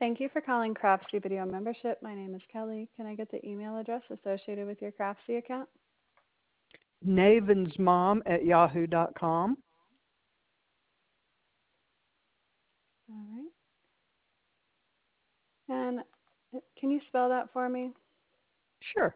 Thank you for calling Craftsy Video Membership. My name is Kelly. Can I get the email address associated with your Craftsy account? navensmom@yahoo.com. All right. And can you spell that for me? Sure.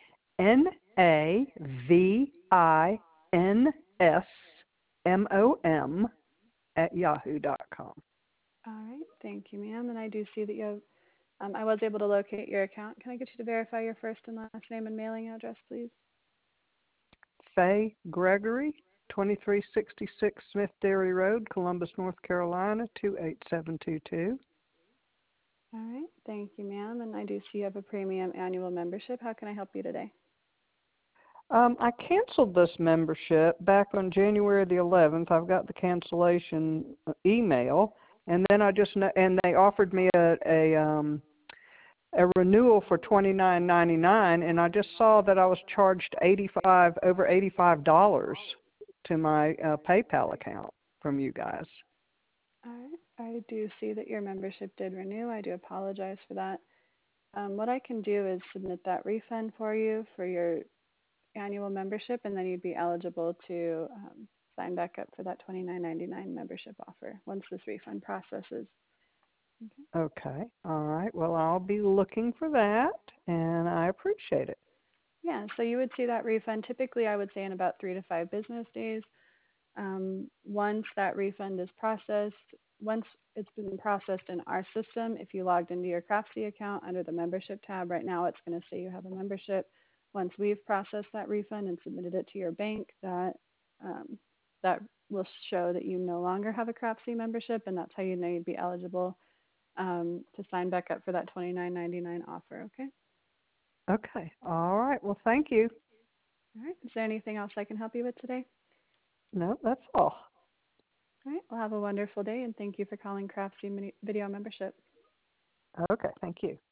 NAVINSMOM@yahoo.com. All right. Thank you, ma'am. And I do see that you have, I was able to locate your account. Can I get you to verify your first and last name and mailing address, please? Faye Gregory, 2366 Smith Dairy Road, Columbus, North Carolina, 28722. All right. Thank you, ma'am. And I do see you have a premium annual membership. How can I help you today? I canceled this membership back on January the 11th. I've got the cancellation email, and then and they offered me a renewal for $29.99, and I just saw that I was charged over $85 to my PayPal account from you guys. All right. I do see that your membership did renew. I do apologize for that. What I can do is submit that refund for you for your annual membership, and then you'd be eligible to sign back up for that $29.99 membership offer once this refund processes. Okay. All right. Well, I'll be looking for that, and I appreciate it. Yeah, so you would see that refund typically, I would say, in about 3 to 5 business days. Once that refund is processed, once it's been processed in our system, if you logged into your Craftsy account under the membership tab, right now it's going to say you have a membership. Once we've processed that refund and submitted it to your bank, that will show that you no longer have a Craftsy membership, and that's how you know you'd be eligible to sign back up for that $29.99 offer, okay? Okay. All right. Well, thank you. All right. Is there anything else I can help you with today? No, that's all. All right. Well, have a wonderful day, and thank you for calling Craftsy Video Membership. Okay. Thank you.